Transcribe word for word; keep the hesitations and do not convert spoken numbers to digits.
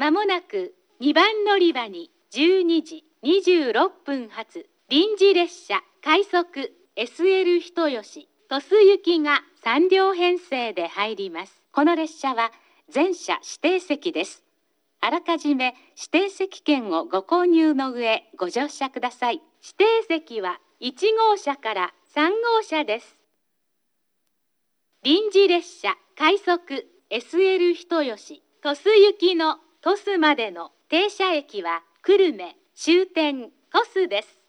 まもなくにばん乗り場にじゅうにじにじゅうろっぷん発臨時列車快速 エスエル 人吉鳥栖行きがさん両編成で入ります。この列車は全車指定席です。あらかじめ指定席券をご購入の上ご乗車ください。指定席はいち号車からさん号車です。臨時列車快速 エスエル 人吉鳥栖行きの鳥栖までの停車駅は久留米終点鳥栖です。